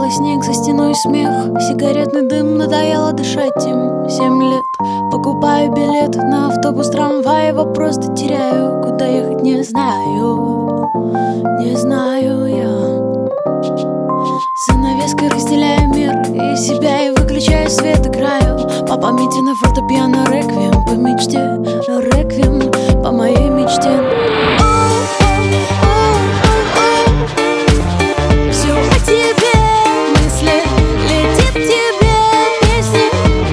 белый снег, за стеной смех, сигаретный дым, надоело дышать им. 7 лет, покупаю билет на автобус, трамвай, его просто теряю. Куда ехать не знаю, не знаю я. Занавеской разделяю мир и себя, и выключаю свет, играю по памяти на фортепиано реквием по мечте, реквием по моей мечте. Все о тебе мысли, летит тебе песни.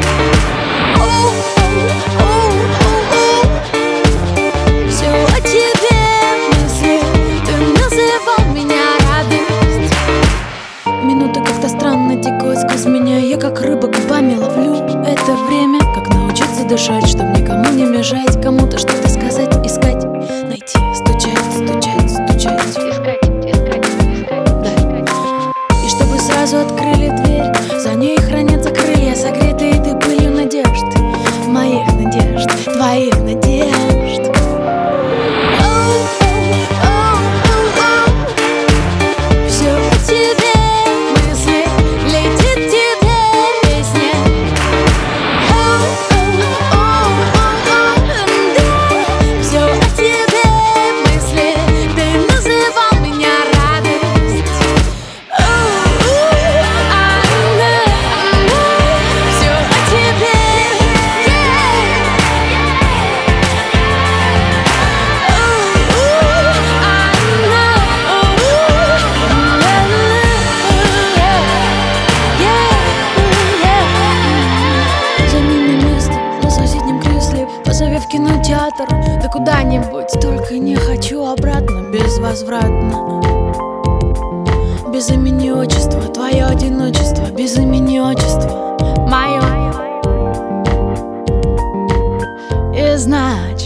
Все о тебе мысли, ты называл меня радость. Минуты как-то странно текут сквозь меня, я как рыба губами ловлю это время. Как научиться дышать, чтоб никому не мешать, кому-то что-то сказать, искать, найти, стучать, стучать, стучать, искать, искать, искать, да. И чтобы сразу открыли дверь, за ней хранятся крылья, согретые ты пылью надежд, моих надежд, твоих надежд. Все о тебе мысли, летит тебе песня. Все о тебе мысли, ты называл меня радость. Все о тебе. Займи мне место на соседнем кресле, позови в кинотеатр, да куда-нибудь, только не хочу обратно, безвозвратно. Без имени отчества, твое одиночество, без имени отчества, мое. И значит